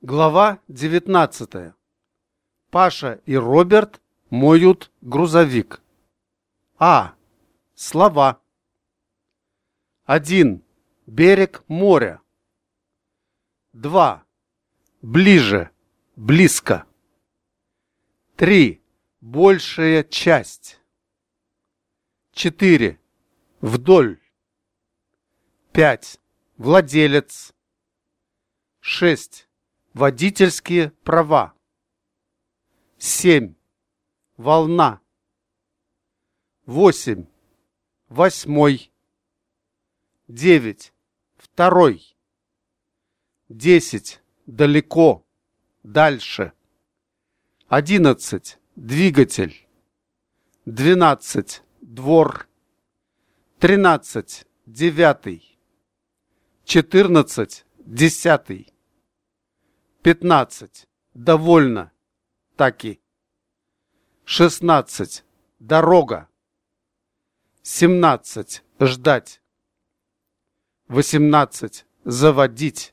Глава 19. Паша и Роберт моют грузовик. Слова. 1. Берег моря. 2. Ближе, близко. 3. Большая часть. 4. Вдоль. 5. Владелец. 6. Водительские права. 7. Волна. 8. Восьмой. 9. Второй. 10. Далеко. Дальше. 11. Двигатель. 12. Двор. 13. Девятый. 14. Десятый. 15. Довольно. Таки. 16. Дорога. 17. Ждать. 18. Заводить.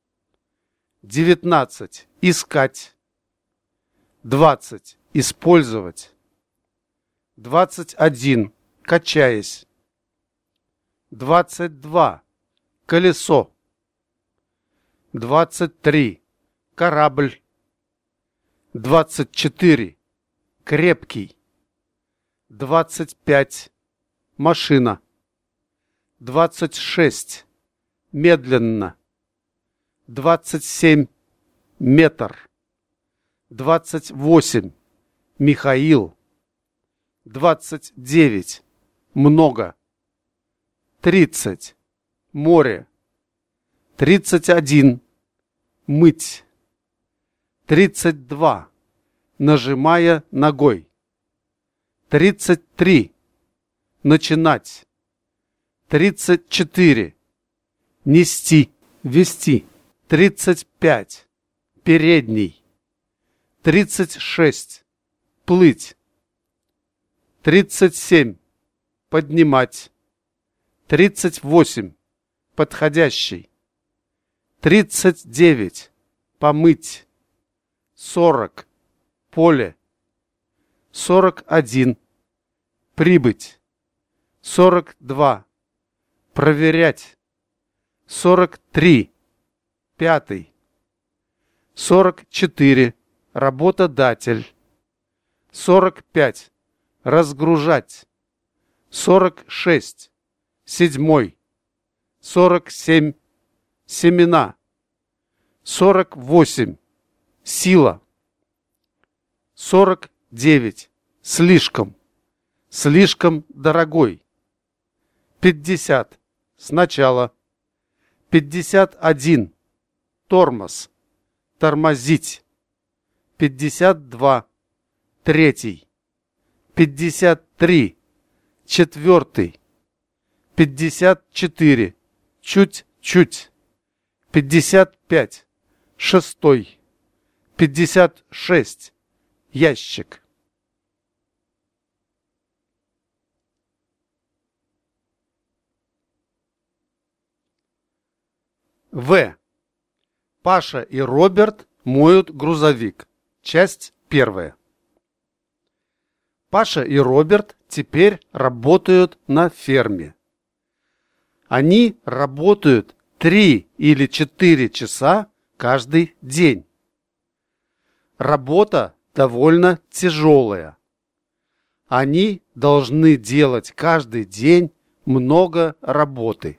19. Искать. 20. Использовать. 21. Качаясь. 22. Колесо. 23. Корабль. 24. Крепкий. 25. Машина. 26. Медленно. 27. Метр. 28. Михаил. 29. Много. 30. Море. 31. Мыть. 32. Нажимая ногой. 33. Начинать. 34. Нести. Вести. 35. Передний. 36. Плыть. 37. Поднимать. 38. Подходящий. 39. Помыть. 40. Поле. 41. Прибыть. 42. Проверять. 43. Пятый. 44. Работодатель. 45. Разгружать. 46. Седьмой. 47. Семена. 48. Сила. 49. Слишком. Слишком дорогой. 50. Сначала. 51. Тормоз. Тормозить. 52. Третий. 53. Четвертый. 54. Чуть-чуть. 55. Шестой. 56. Ящик. В. Паша и Роберт моют грузовик. Часть первая. Паша и Роберт теперь работают на ферме. Они работают 3 или 4 часа каждый день. Работа довольно тяжелая. Они должны делать каждый день много работы.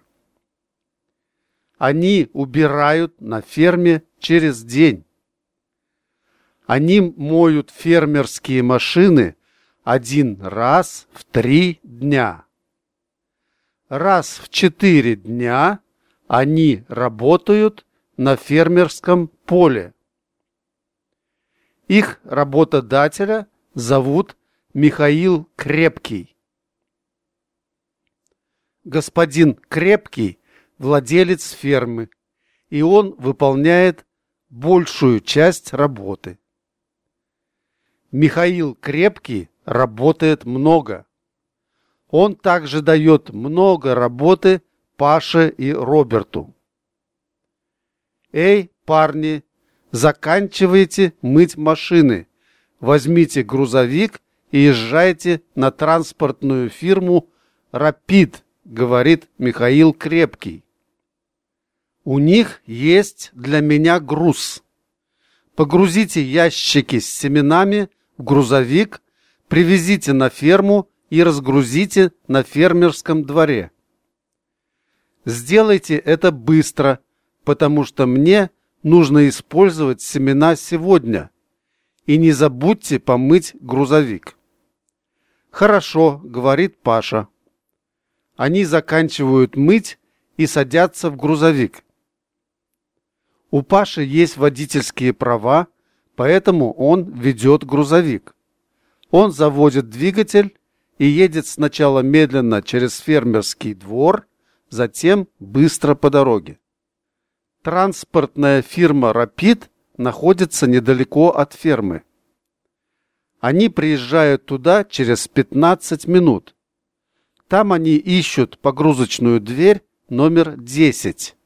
Они убирают на ферме через день. Они моют фермерские машины 1 раз в 3 дня. Раз в 4 дня они работают на фермерском поле. Их работодателя зовут Михаил Крепкий. Господин Крепкий – владелец фермы, и он выполняет большую часть работы. Михаил Крепкий работает много. Он также дает много работы Паше и Роберту. «Эй, парни, Заканчивайте мыть машины, возьмите грузовик и езжайте на транспортную фирму «Рапид», говорит Михаил Крепкий. У них есть для меня груз. Погрузите ящики с семенами в грузовик, привезите на ферму и разгрузите на фермерском дворе. Сделайте это быстро, потому что мне нужно использовать семена сегодня. И не забудьте помыть грузовик. Хорошо, говорит Паша. Они заканчивают мыть и садятся в грузовик. У Паши есть водительские права, поэтому он ведет грузовик. Он заводит двигатель и едет сначала медленно через фермерский двор, затем быстро по дороге. Транспортная фирма «Рапид» находится недалеко от фермы. Они приезжают туда через 15 минут. Там они ищут погрузочную дверь номер 10.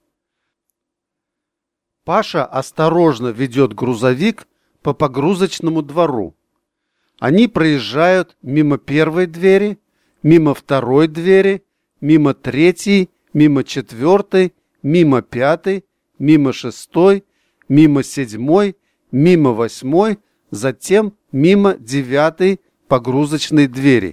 Паша осторожно ведет грузовик по погрузочному двору. Они проезжают мимо первой двери, мимо второй двери, мимо третьей, мимо четвертой, мимо пятой, мимо шестой, мимо седьмой, мимо восьмой, затем мимо девятой погрузочной двери.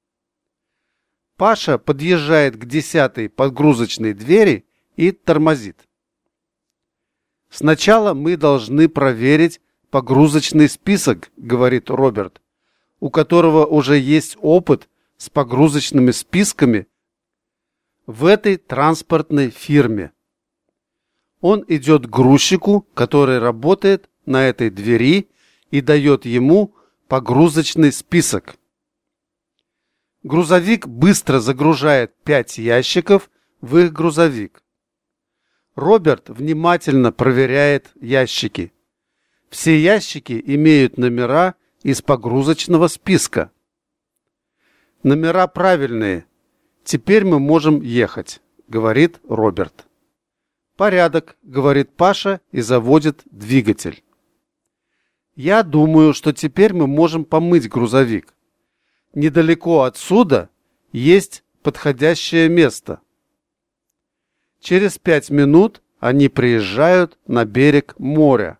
Паша подъезжает к 10-й погрузочной двери и тормозит. «Сначала мы должны проверить погрузочный список», — говорит Роберт, у которого уже есть опыт с погрузочными списками в этой транспортной фирме. Он идет к грузчику, который работает на этой двери, и дает ему погрузочный список. Грузовик быстро загружает 5 ящиков в их грузовик. Роберт внимательно проверяет ящики. Все ящики имеют номера из погрузочного списка. «Номера правильные. Теперь мы можем ехать», — говорит Роберт. «Порядок», — говорит Паша и заводит двигатель. «Я думаю, что теперь мы можем помыть грузовик. Недалеко отсюда есть подходящее место». Через 5 минут они приезжают на берег моря.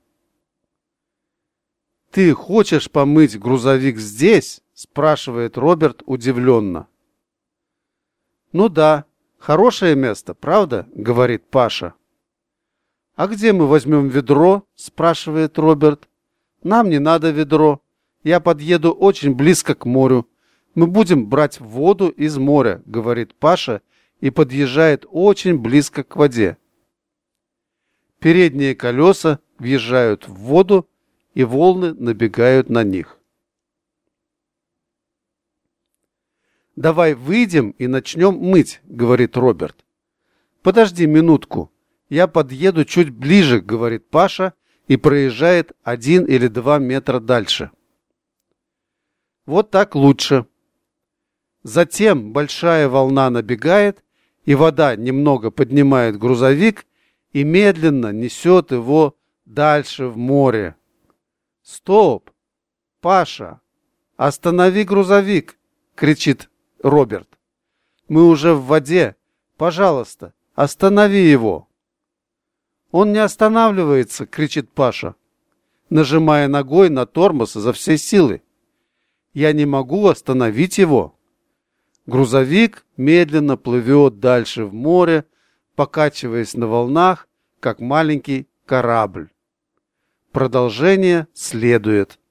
«Ты хочешь помыть грузовик здесь?» — спрашивает Роберт удивленно. «Ну да, хорошее место, правда?» — говорит Паша. «А где мы возьмем ведро?» — спрашивает Роберт. «Нам не надо ведро. Я подъеду очень близко к морю. Мы будем брать воду из моря», — говорит Паша и подъезжает очень близко к воде. Передние колеса въезжают в воду, и волны набегают на них. «Давай выйдем и начнем мыть», — говорит Роберт. «Подожди минутку. Я подъеду чуть ближе», — говорит Паша и проезжает 1 или 2 метра дальше. Вот так лучше. Затем большая волна набегает, и вода немного поднимает грузовик и медленно несет его дальше в море. «Стоп! Паша! Останови грузовик!» — кричит Роберт. «Мы уже в воде. Пожалуйста, останови его!» «Он не останавливается!» — кричит Паша, нажимая ногой на тормоз изо всей силы. «Я не могу остановить его!» Грузовик медленно плывет дальше в море, покачиваясь на волнах, как маленький корабль. Продолжение следует.